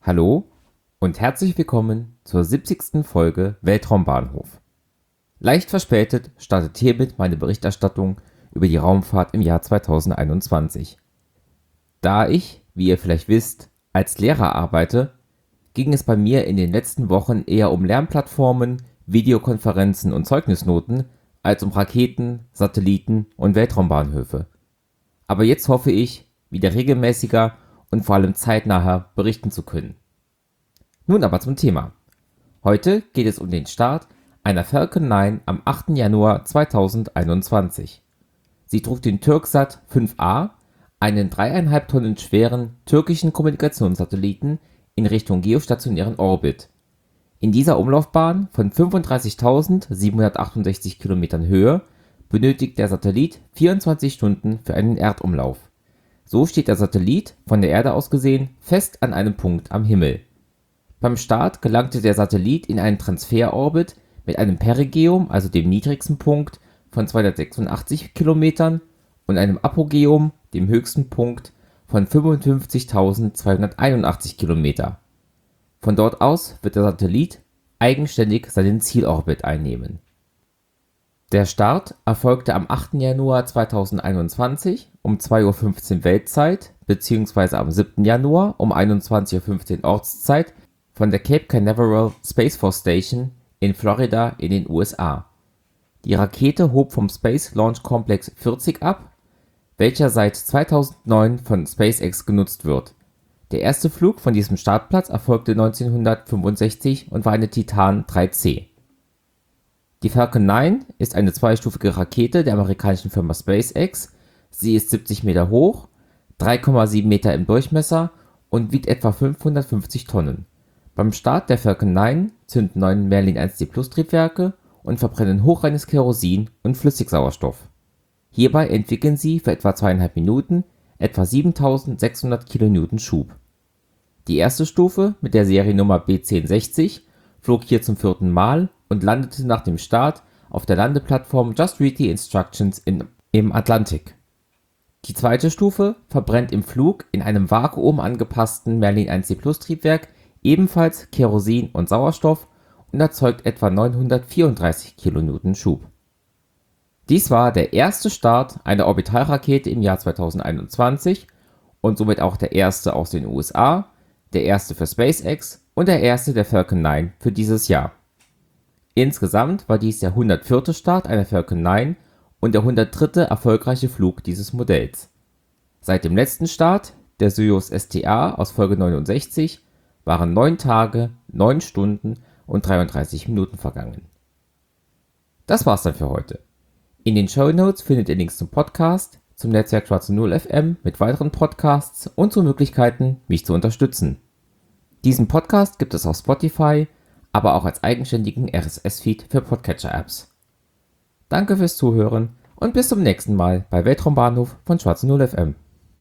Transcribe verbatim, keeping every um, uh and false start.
Hallo und herzlich willkommen zur siebzigsten Folge Weltraumbahnhof. Leicht verspätet startet hiermit meine Berichterstattung über die Raumfahrt im Jahr zweitausendeinundzwanzig. Da ich, wie ihr vielleicht wisst, als Lehrer arbeite, ging es bei mir in den letzten Wochen eher um Lernplattformen, Videokonferenzen und Zeugnisnoten als um Raketen, Satelliten und Weltraumbahnhöfe. Aber jetzt hoffe ich, wieder regelmäßiger und vor allem zeitnaher berichten zu können. Nun aber zum Thema. Heute geht es um den Start einer Falcon neun am achten Januar zweitausendeinundzwanzig. Sie trug den Türksat fünf A, einen dreieinhalb Tonnen schweren türkischen Kommunikationssatelliten in Richtung geostationären Orbit. In dieser Umlaufbahn von fünfunddreißigtausendsiebenhundertachtundsechzig Kilometern Höhe benötigt der Satellit vierundzwanzig Stunden für einen Erdumlauf. So steht der Satellit, von der Erde aus gesehen, fest an einem Punkt am Himmel. Beim Start gelangte der Satellit in einen Transferorbit mit einem Perigeum, also dem niedrigsten Punkt, von zweihundertsechsundachtzig Kilometern und einem Apogeum, dem höchsten Punkt, von fünfundfünfzigtausendzweihunderteinundachtzig Kilometer. Von dort aus wird der Satellit eigenständig seinen Zielorbit einnehmen. Der Start erfolgte am achten Januar zweitausendeinundzwanzig um zwei Uhr fünfzehn Weltzeit bzw. am siebten Januar um einundzwanzig Uhr fünfzehn Ortszeit von der Cape Canaveral Space Force Station in Florida in den U S A. Die Rakete hob vom Space Launch Complex vierzig ab, welcher seit zweitausendneun von SpaceX genutzt wird. Der erste Flug von diesem Startplatz erfolgte neunzehnhundertfünfundsechzig und war eine Titan drei C. Die Falcon neun ist eine zweistufige Rakete der amerikanischen Firma SpaceX. Sie ist siebzig Meter hoch, drei Komma sieben Meter im Durchmesser und wiegt etwa fünfhundertfünfzig Tonnen. Beim Start der Falcon neun zünden neun Merlin eins D Plus Triebwerke und verbrennen hochreines Kerosin und Flüssigsauerstoff. Hierbei entwickeln sie für etwa zweieinhalb Minuten etwa siebentausendsechshundert Kilonewton Schub. Die erste Stufe mit der Seriennummer B zehn sechzig flog hier zum vierten Mal und landete nach dem Start auf der Landeplattform Just Read the Instructions in, im Atlantik. Die zweite Stufe verbrennt im Flug in einem Vakuum angepassten Merlin eins D Plus Triebwerk ebenfalls Kerosin und Sauerstoff und erzeugt etwa neunhundertvierunddreißig Kilonewton Schub. Dies war der erste Start einer Orbitalrakete im Jahr zweitausendeinundzwanzig und somit auch der erste aus den U S A, der erste für SpaceX und der erste der Falcon neun für dieses Jahr. Insgesamt war dies der hundertvierte Start einer Falcon neun und der hundertdritte erfolgreiche Flug dieses Modells. Seit dem letzten Start, der Soyuz S T A aus Folge neunundsechzig, waren neun Tage, neun Stunden und dreiunddreißig Minuten vergangen. Das war's dann für heute. In den Shownotes findet ihr Links zum Podcast, zum Netzwerk Schwarze Null F M mit weiteren Podcasts und zu Möglichkeiten, mich zu unterstützen. Diesen Podcast gibt es auf Spotify, aber auch als eigenständigen R S S-Feed für Podcatcher-Apps. Danke fürs Zuhören und bis zum nächsten Mal bei Weltraumbahnhof von Schwarze Null F M.